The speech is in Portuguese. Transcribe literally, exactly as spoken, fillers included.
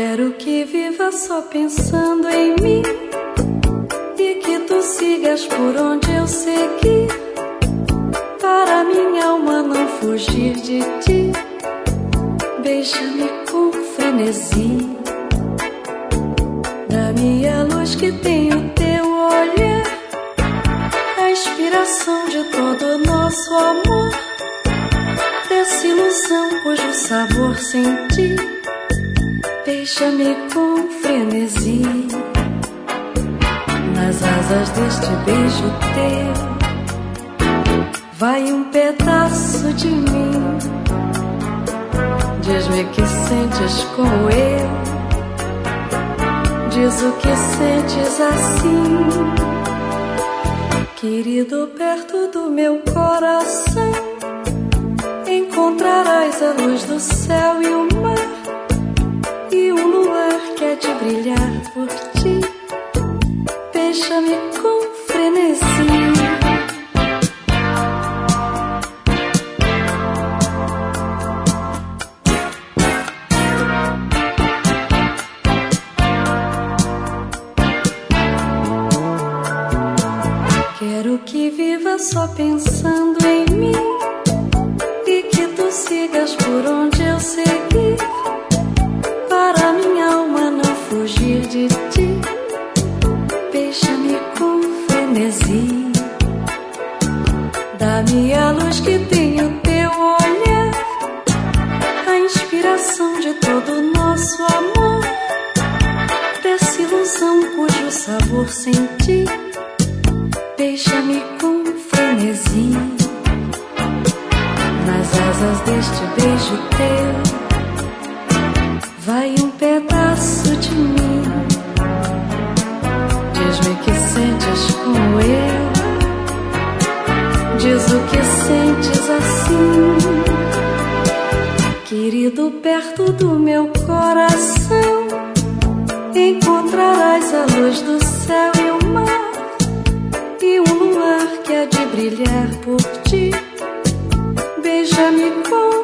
Quero que viva só pensando em mim e que tu sigas por onde eu seguir, para minha alma não fugir de ti. Beija-me com frenesi, dá-me a luz que tem o teu olhar, a inspiração de todo o nosso amor, dessa ilusão cujo sabor senti. Beija-me com frenesi, nas asas deste beijo teu vai um pedaço de mim. Diz-me que sentes como eu, diz o que sentes assim. Querido, perto do meu coração encontrarás a luz do céu e o mar, e um luar que é de brilhar por ti. Beija-me com frenesi. Quero que viva só pensando em mim e que tu sigas por onde eu seguir, para minha alma não fugir de ti. Beija-me com frenesi, dá-me a luz que tem o teu olhar, a inspiração de todo o nosso amor, dessa ilusão cujo sabor senti. Beija-me com frenesi, nas asas deste beijo teu vai um pedaço de mim. Diz-me que sentes como eu, diz o que sentes assim. Querido, perto do meu coração encontrarás a luz do céu e o mar, e um luar que há de brilhar por ti. Beija-me com